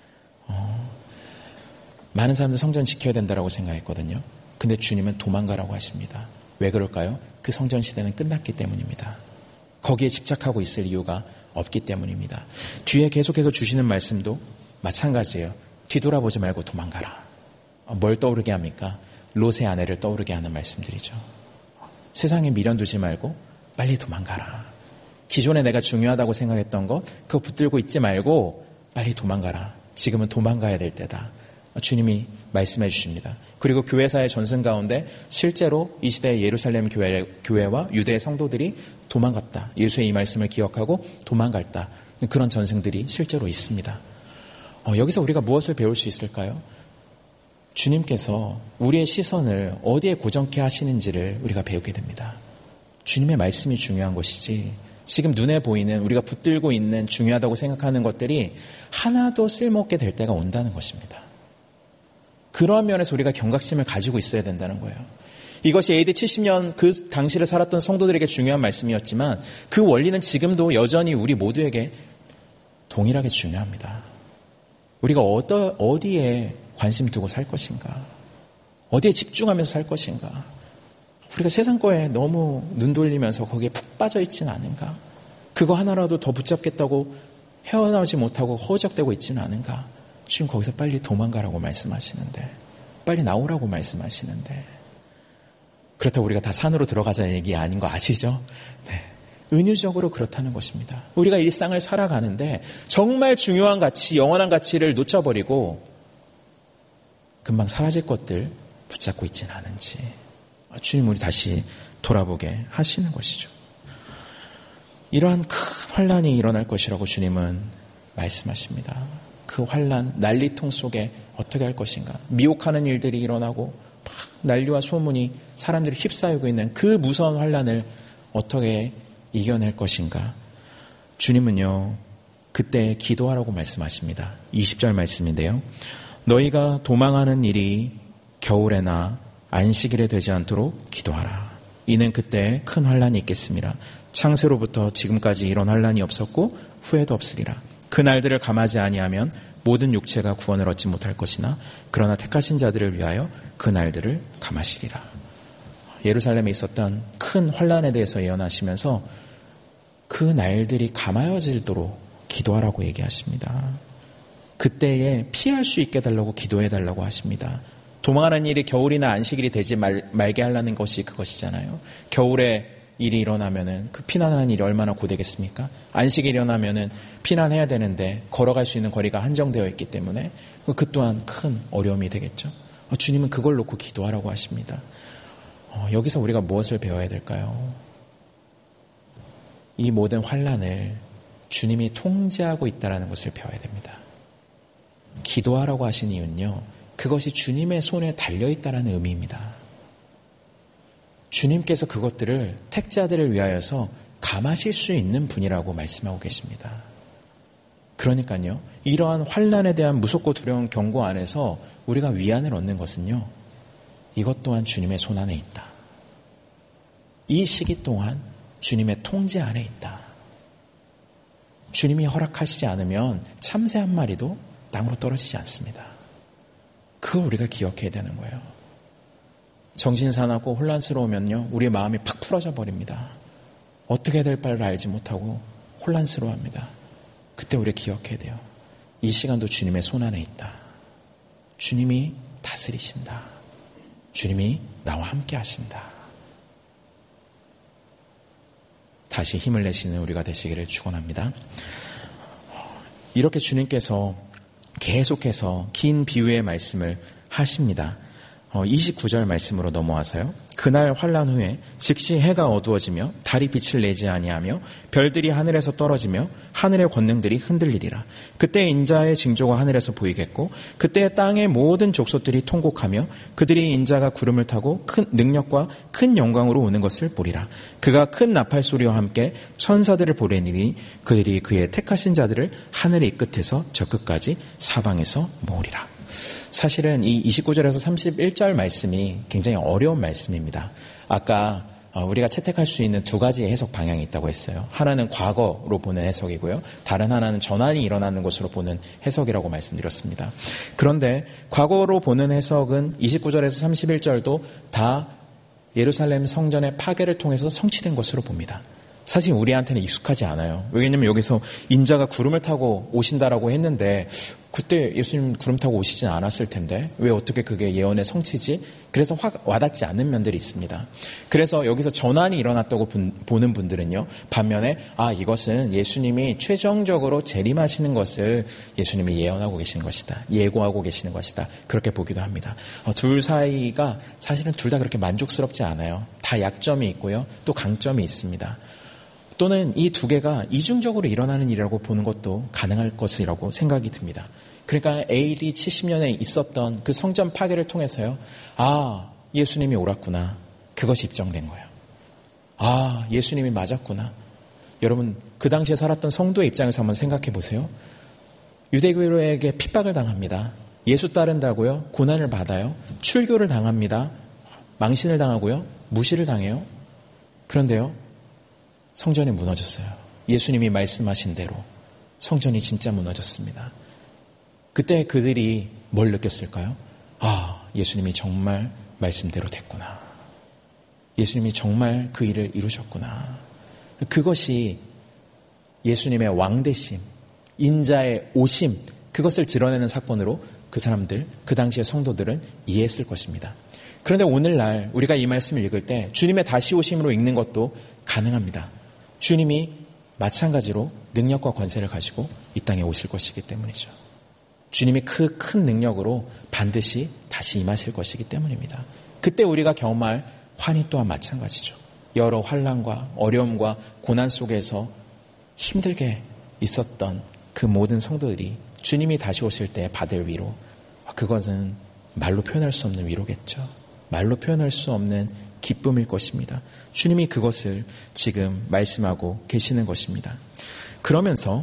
많은 사람들 성전 지켜야 된다고 생각했거든요. 근데 주님은 도망가라고 하십니다. 왜 그럴까요? 그 성전 시대는 끝났기 때문입니다. 거기에 집착하고 있을 이유가 없기 때문입니다. 뒤에 계속해서 주시는 말씀도 마찬가지예요. 뒤돌아보지 말고 도망가라. 뭘 떠오르게 합니까? 롯의 아내를 떠오르게 하는 말씀들이죠. 세상에 미련 두지 말고 빨리 도망가라. 기존에 내가 중요하다고 생각했던 거 그거 붙들고 있지 말고 빨리 도망가라. 지금은 도망가야 될 때다. 주님이 말씀해 주십니다. 그리고 교회사의 전승 가운데 실제로 이 시대의 예루살렘 교회와 유대의 성도들이 도망갔다. 예수의 이 말씀을 기억하고 도망갔다. 그런 전승들이 실제로 있습니다. 여기서 우리가 무엇을 배울 수 있을까요? 주님께서 우리의 시선을 어디에 고정케 하시는지를 우리가 배우게 됩니다. 주님의 말씀이 중요한 것이지 지금 눈에 보이는 우리가 붙들고 있는 중요하다고 생각하는 것들이 하나도 쓸모없게 될 때가 온다는 것입니다. 그러한 면에서 우리가 경각심을 가지고 있어야 된다는 거예요. 이것이 AD 70년 그 당시를 살았던 성도들에게 중요한 말씀이었지만 그 원리는 지금도 여전히 우리 모두에게 동일하게 중요합니다. 우리가 어디에 관심 두고 살 것인가? 어디에 집중하면서 살 것인가? 우리가 세상 거에 너무 눈 돌리면서 거기에 푹 빠져 있지는 않은가? 그거 하나라도 더 붙잡겠다고 헤어나오지 못하고 허우적대고 있지는 않은가? 지금 거기서 빨리 도망가라고 말씀하시는데, 빨리 나오라고 말씀하시는데, 그렇다고 우리가 다 산으로 들어가자는 얘기 아닌 거 아시죠? 네. 은유적으로 그렇다는 것입니다. 우리가 일상을 살아가는데 정말 중요한 가치, 영원한 가치를 놓쳐버리고 금방 사라질 것들 붙잡고 있지는 않은지 주님 우리 다시 돌아보게 하시는 것이죠. 이러한 큰 환란이 일어날 것이라고 주님은 말씀하십니다. 그 환란, 난리통 속에 어떻게 할 것인가? 미혹하는 일들이 일어나고 막 난리와 소문이 사람들이 휩싸이고 있는 그 무서운 환란을 어떻게 이겨낼 것인가? 주님은요, 그때 기도하라고 말씀하십니다. 20절 말씀인데요. 너희가 도망하는 일이 겨울에나 안식일에 되지 않도록 기도하라. 이는 그때 큰 환란이 있겠습니다. 창세로부터 지금까지 이런 환란이 없었고 후에도 없으리라. 그 날들을 감하지 아니하면 모든 육체가 구원을 얻지 못할 것이나 그러나 택하신 자들을 위하여 그 날들을 감하시리라. 예루살렘에 있었던 큰 환란에 대해서 예언하시면서 그 날들이 감하여지도록 기도하라고 얘기하십니다. 그때에 피할 수 있게 달라고 기도해달라고 하십니다. 도망하는 일이 겨울이나 안식일이 되지 말게 하려는 것이 그것이잖아요. 겨울에 일이 일어나면은 그 피난하는 일이 얼마나 고되겠습니까? 안식일이 일어나면은 피난해야 되는데 걸어갈 수 있는 거리가 한정되어 있기 때문에 그 또한 큰 어려움이 되겠죠. 주님은 그걸 놓고 기도하라고 하십니다. 여기서 우리가 무엇을 배워야 될까요? 이 모든 환난을 주님이 통제하고 있다는 것을 배워야 됩니다. 기도하라고 하신 이유는요, 그것이 주님의 손에 달려있다는 의미입니다. 주님께서 그것들을 택자들을 위하여서 감하실 수 있는 분이라고 말씀하고 계십니다. 그러니까요, 이러한 환난에 대한 무섭고 두려운 경고 안에서 우리가 위안을 얻는 것은요, 이것 또한 주님의 손 안에 있다. 이 시기 동안 주님의 통제 안에 있다. 주님이 허락하시지 않으면 참새 한 마리도 땅으로 떨어지지 않습니다. 그걸 우리가 기억해야 되는 거예요. 정신사납고 혼란스러우면요, 우리의 마음이 팍 풀어져 버립니다. 어떻게 될 바를 알지 못하고 혼란스러워합니다. 그때 우리가 기억해야 돼요. 이 시간도 주님의 손 안에 있다. 주님이 다스리신다. 주님이 나와 함께 하신다. 다시 힘을 내시는 우리가 되시기를 축원합니다. 이렇게 주님께서 계속해서 긴 비유의 말씀을 하십니다. 29절 말씀으로 넘어와서요. 그날 환난 후에 즉시 해가 어두워지며 달이 빛을 내지 아니하며 별들이 하늘에서 떨어지며 하늘의 권능들이 흔들리리라. 그때 인자의 징조가 하늘에서 보이겠고 그때 땅의 모든 족속들이 통곡하며 그들이 인자가 구름을 타고 큰 능력과 큰 영광으로 오는 것을 보리라. 그가 큰 나팔 소리와 함께 천사들을 보내니니 그들이 그의 택하신 자들을 하늘의 이 끝에서 저 끝까지 사방에서 모으리라. 사실은 이 29절에서 31절 말씀이 굉장히 어려운 말씀입니다. 아까 우리가 채택할 수 있는 두 가지의 해석 방향이 있다고 했어요. 하나는 과거로 보는 해석이고요. 다른 하나는 전환이 일어나는 것으로 보는 해석이라고 말씀드렸습니다. 그런데 과거로 보는 해석은 29절에서 31절도 다 예루살렘 성전의 파괴를 통해서 성취된 것으로 봅니다. 사실 우리한테는 익숙하지 않아요. 왜냐하면 여기서 인자가 구름을 타고 오신다라고 했는데 그때 예수님 구름 타고 오시진 않았을 텐데 왜 어떻게 그게 예언의 성취지? 그래서 확 와닿지 않는 면들이 있습니다. 그래서 여기서 전환이 일어났다고 보는 분들은요, 반면에 이것은 예수님이 최종적으로 재림하시는 것을 예수님이 예언하고 계시는 것이다, 예고하고 계시는 것이다, 그렇게 보기도 합니다. 둘 사이가 사실은 둘 다 그렇게 만족스럽지 않아요. 다 약점이 있고요, 또 강점이 있습니다. 또는 이 두 개가 이중적으로 일어나는 일이라고 보는 것도 가능할 것이라고 생각이 듭니다. 그러니까 AD 70년에 있었던 그 성전 파괴를 통해서요, 예수님이 옳았구나, 그것이 입증된 거예요. 예수님이 맞았구나. 여러분, 그 당시에 살았던 성도의 입장에서 한번 생각해 보세요. 유대교에게 핍박을 당합니다. 예수 따른다고요, 고난을 받아요. 출교를 당합니다. 망신을 당하고요, 무시를 당해요. 그런데요, 성전이 무너졌어요. 예수님이 말씀하신 대로 성전이 진짜 무너졌습니다. 그때 그들이 뭘 느꼈을까요? 예수님이 정말 말씀대로 됐구나. 예수님이 정말 그 일을 이루셨구나. 그것이 예수님의 왕되심, 인자의 오심, 그것을 드러내는 사건으로 그 사람들, 그 당시의 성도들은 이해했을 것입니다. 그런데 오늘날 우리가 이 말씀을 읽을 때 주님의 다시 오심으로 읽는 것도 가능합니다. 주님이 마찬가지로 능력과 권세를 가지고 이 땅에 오실 것이기 때문이죠. 주님이 그 큰 능력으로 반드시 다시 임하실 것이기 때문입니다. 그때 우리가 경험할 환희 또한 마찬가지죠. 여러 환난과 어려움과 고난 속에서 힘들게 있었던 그 모든 성도들이 주님이 다시 오실 때 받을 위로, 그것은 말로 표현할 수 없는 위로겠죠. 말로 표현할 수 없는 기쁨일 것입니다. 주님이 그것을 지금 말씀하고 계시는 것입니다. 그러면서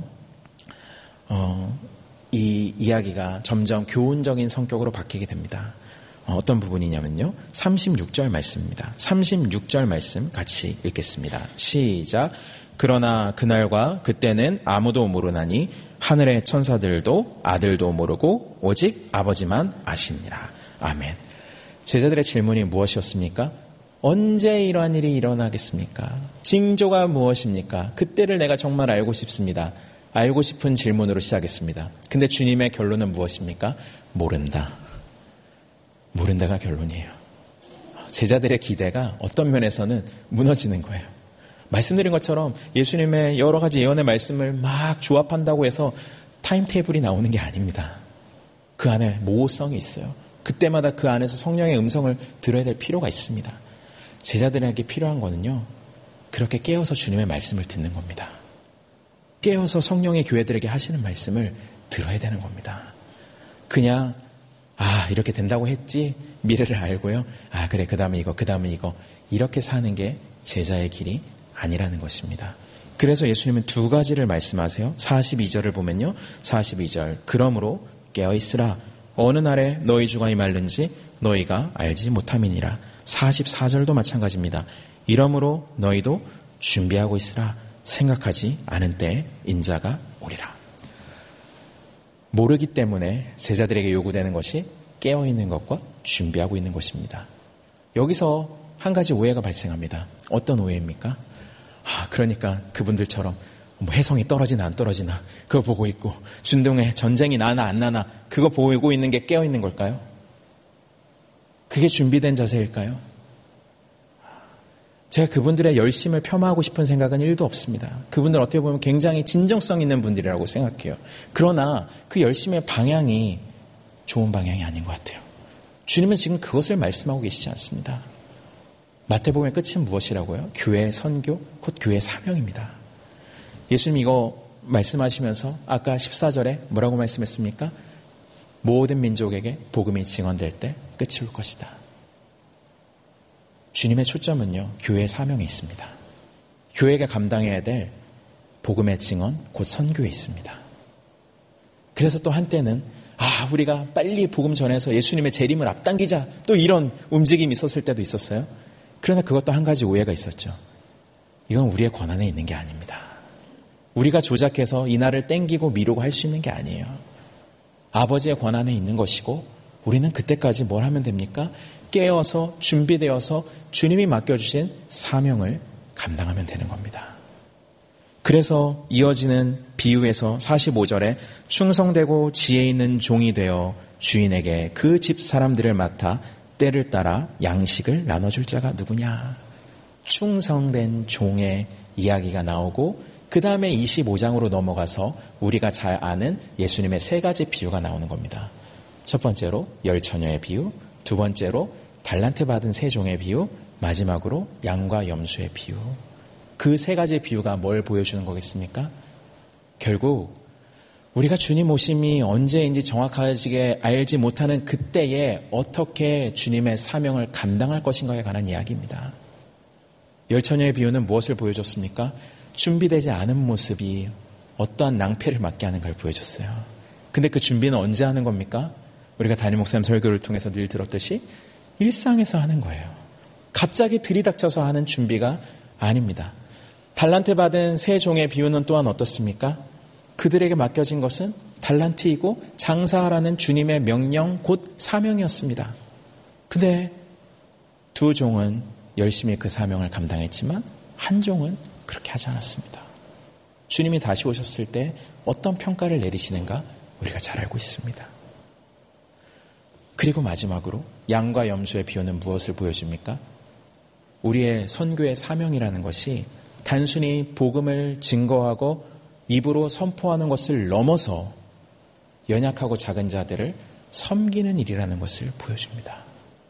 이 이야기가 점점 교훈적인 성격으로 바뀌게 됩니다. 어떤 부분이냐면요, 36절 말씀입니다. 36절 말씀 같이 읽겠습니다. 시작. 그러나 그날과 그때는 아무도 모르나니 하늘의 천사들도 아들도 모르고 오직 아버지만 아시니라. 아멘. 제자들의 질문이 무엇이었습니까? 언제 이러한 일이 일어나겠습니까? 징조가 무엇입니까? 그때를 내가 정말 알고 싶습니다. 알고 싶은 질문으로 시작했습니다. 근데 주님의 결론은 무엇입니까? 모른다. 모른다가 결론이에요. 제자들의 기대가 어떤 면에서는 무너지는 거예요. 말씀드린 것처럼 예수님의 여러 가지 예언의 말씀을 막 조합한다고 해서 타임테이블이 나오는 게 아닙니다. 그 안에 모호성이 있어요. 그때마다 그 안에서 성령의 음성을 들어야 될 필요가 있습니다. 제자들에게 필요한 거는요, 그렇게 깨어서 주님의 말씀을 듣는 겁니다. 깨어서 성령의 교회들에게 하시는 말씀을 들어야 되는 겁니다. 그냥 이렇게 된다고 했지, 미래를 알고요, 그래, 그 다음에 이거 이렇게 사는 게 제자의 길이 아니라는 것입니다. 그래서 예수님은 두 가지를 말씀하세요. 42절을 보면요, 42절, 그러므로 깨어있으라. 어느 날에 너희 주가 임할는지 너희가 알지 못함이니라. 44절도 마찬가지입니다. 이러므로 너희도 준비하고 있으라. 생각하지 않은 때에 인자가 오리라. 모르기 때문에 제자들에게 요구되는 것이 깨어있는 것과 준비하고 있는 것입니다. 여기서 한 가지 오해가 발생합니다. 어떤 오해입니까? 그러니까 그분들처럼 혜성이 떨어지나 안 떨어지나 그거 보고 있고, 중동에 전쟁이 나나 안 나나 그거 보고 있는 게 깨어있는 걸까요? 그게 준비된 자세일까요? 제가 그분들의 열심을 폄하하고 싶은 생각은 1도 없습니다. 그분들 어떻게 보면 굉장히 진정성 있는 분들이라고 생각해요. 그러나 그 열심의 방향이 좋은 방향이 아닌 것 같아요. 주님은 지금 그것을 말씀하고 계시지 않습니다. 마태복음의 끝은 무엇이라고요? 교회의 선교, 곧 교회의 사명입니다. 예수님 이거 말씀하시면서 아까 14절에 뭐라고 말씀했습니까? 모든 민족에게 복음이 증언될 때 끝이 올 것이다. 주님의 초점은요, 교회의 사명에 있습니다. 교회가 감당해야 될 복음의 증언, 곧 선교에 있습니다. 그래서 또 한때는 우리가 빨리 복음 전해서 예수님의 재림을 앞당기자, 또 이런 움직임이 있었을 때도 있었어요. 그러나 그것도 한 가지 오해가 있었죠. 이건 우리의 권한에 있는 게 아닙니다. 우리가 조작해서 이 날을 땡기고 미루고 할 수 있는 게 아니에요. 아버지의 권한에 있는 것이고, 우리는 그때까지 뭘 하면 됩니까? 깨어서 준비되어서 주님이 맡겨주신 사명을 감당하면 되는 겁니다. 그래서 이어지는 비유에서 45절에 충성되고 지혜 있는 종이 되어 주인에게 그 집 사람들을 맡아 때를 따라 양식을 나눠줄 자가 누구냐. 충성된 종의 이야기가 나오고, 그 다음에 25장으로 넘어가서 우리가 잘 아는 예수님의 3가지 비유가 나오는 겁니다. 첫 번째로 열처녀의 비유, 두 번째로 달란트 받은 세 종의 비유, 마지막으로 양과 염소의 비유. 그 3가지 비유가 뭘 보여주는 거겠습니까? 결국 우리가 주님 오심이 언제인지 정확하게 알지 못하는 그때에 어떻게 주님의 사명을 감당할 것인가에 관한 이야기입니다. 열처녀의 비유는 무엇을 보여줬습니까? 준비되지 않은 모습이 어떠한 낭패를 맞게 하는 걸 보여줬어요. 근데 그 준비는 언제 하는 겁니까? 우리가 담임 목사님 설교를 통해서 늘 들었듯이 일상에서 하는 거예요. 갑자기 들이닥쳐서 하는 준비가 아닙니다. 달란트 받은 세 종의 비유는 또한 어떻습니까? 그들에게 맡겨진 것은 달란트이고 장사하라는 주님의 명령 곧 사명이었습니다. 근데 두 종은 열심히 그 사명을 감당했지만 한 종은 그렇게 하지 않았습니다. 주님이 다시 오셨을 때 어떤 평가를 내리시는가 우리가 잘 알고 있습니다. 그리고 마지막으로 양과 염소의 비유는 무엇을 보여줍니까? 우리의 선교의 사명이라는 것이 단순히 복음을 증거하고 입으로 선포하는 것을 넘어서 연약하고 작은 자들을 섬기는 일이라는 것을 보여줍니다.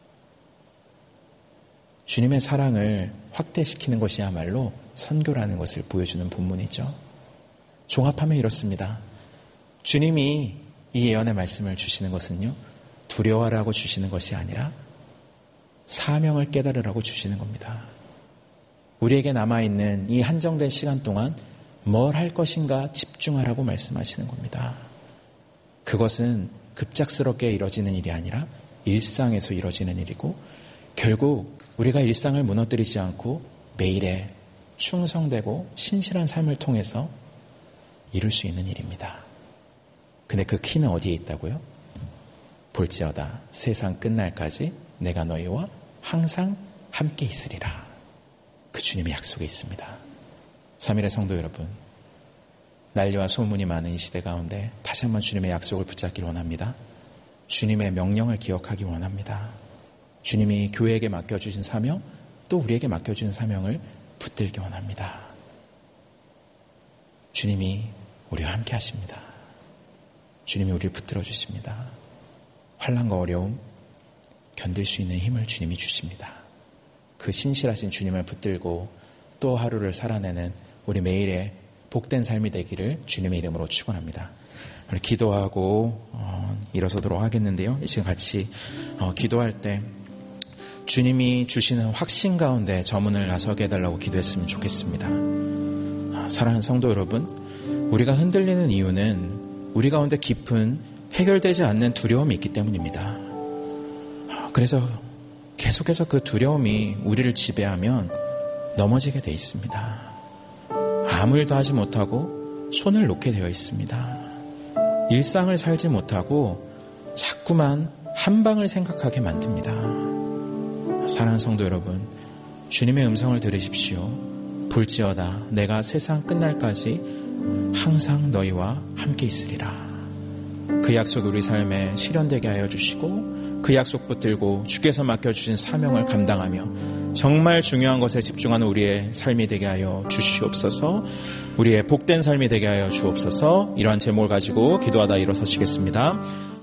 주님의 사랑을 확대시키는 것이야말로 선교라는 것을 보여주는 본문이죠. 종합하면 이렇습니다. 주님이 이 예언의 말씀을 주시는 것은요, 두려워하라고 주시는 것이 아니라 사명을 깨달으라고 주시는 겁니다. 우리에게 남아있는 이 한정된 시간 동안 뭘 할 것인가 집중하라고 말씀하시는 겁니다. 그것은 급작스럽게 이뤄지는 일이 아니라 일상에서 이뤄지는 일이고, 결국 우리가 일상을 무너뜨리지 않고 매일에 충성되고 신실한 삶을 통해서 이룰 수 있는 일입니다. 근데 그 키는 어디에 있다고요? 볼지어다 세상 끝날까지 내가 너희와 항상 함께 있으리라. 그 주님의 약속에 있습니다. 3일의 성도 여러분, 난리와 소문이 많은 이 시대 가운데 다시 한번 주님의 약속을 붙잡길 원합니다. 주님의 명령을 기억하기 원합니다. 주님이 교회에게 맡겨주신 사명, 또 우리에게 맡겨주신 사명을 붙들기 원합니다. 주님이 우리와 함께 하십니다. 주님이 우리를 붙들어 주십니다. 환난과 어려움 견딜 수 있는 힘을 주님이 주십니다. 그 신실하신 주님을 붙들고 또 하루를 살아내는 우리 매일의 복된 삶이 되기를 주님의 이름으로 축원합니다. 오늘 기도하고 일어서도록 하겠는데요. 이 시간 같이 기도할 때 주님이 주시는 확신 가운데 저 문을 나서게 해달라고 기도했으면 좋겠습니다. 사랑하는 성도 여러분, 우리가 흔들리는 이유는 우리 가운데 깊은 해결되지 않는 두려움이 있기 때문입니다. 그래서 계속해서 그 두려움이 우리를 지배하면 넘어지게 돼 있습니다. 아무 일도 하지 못하고 손을 놓게 되어 있습니다. 일상을 살지 못하고 자꾸만 한 방을 생각하게 만듭니다. 사랑하는 성도 여러분, 주님의 음성을 들으십시오. 볼지어다 내가 세상 끝날까지 항상 너희와 함께 있으리라. 그 약속이 우리 삶에 실현되게 하여 주시고 그 약속 붙들고 주께서 맡겨주신 사명을 감당하며 정말 중요한 것에 집중하는 우리의 삶이 되게 하여 주시옵소서. 우리의 복된 삶이 되게 하여 주옵소서. 이러한 제목을 가지고 기도하다 일어서시겠습니다.